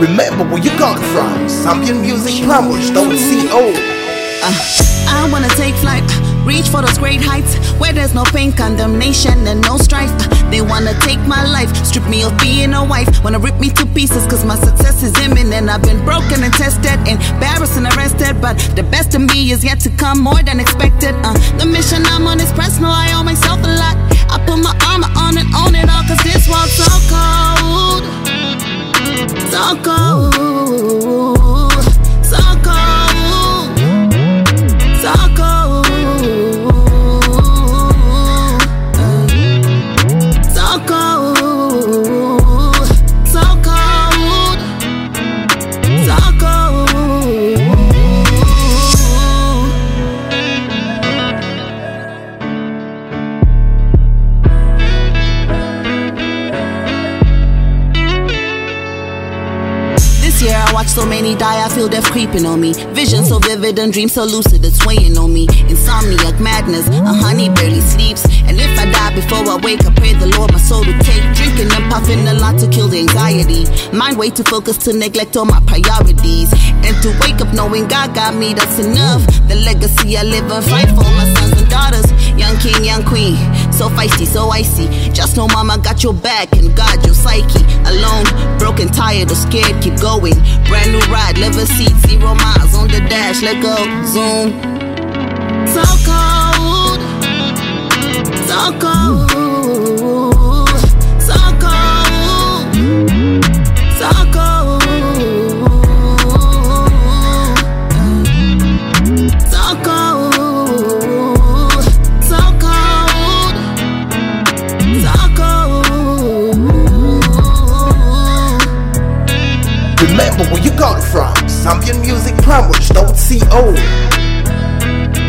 Remember where you got it from. Zambian Music Plumbers.co. I wanna take flight, reach for those great heights where there's no pain, condemnation, and no strife. They wanna take my life, strip me of being a wife, wanna rip me to pieces cause my success is imminent. I've been broken and tested, embarrassed and arrested, but the best of me is yet to come, more than expected. The mission I'm on is personal, I owe myself a lot. I put my armor on and own it all cause this world's so cold. So cold, so cold, so cold, so cold, so cold, so cold. This year I watched so many die, I feel death creeping on me. Vision so vivid and dreams so lucid, it's weighing on me. Insomniac madness, a honey barely sleeps. And if I die before I wake, I pray the Lord my soul to take. Drinking and puffing a lot to kill the anxiety. Mind way too focused to neglect all my priorities. And to wake up knowing God got me, that's enough. The legacy I live and fight for my sons and daughters. Young king, young queen, so feisty, so icy. Just know mama got your back and God your psyche. Alone, broken, tired or scared, keep going. Brand new ride, leather seat, 0 miles on the dash, let go, zoom. So cold, so cold, so cold, so cold, so cold, so cold, so cold. Remember where you got it from. Zambian Music Plumbers.co.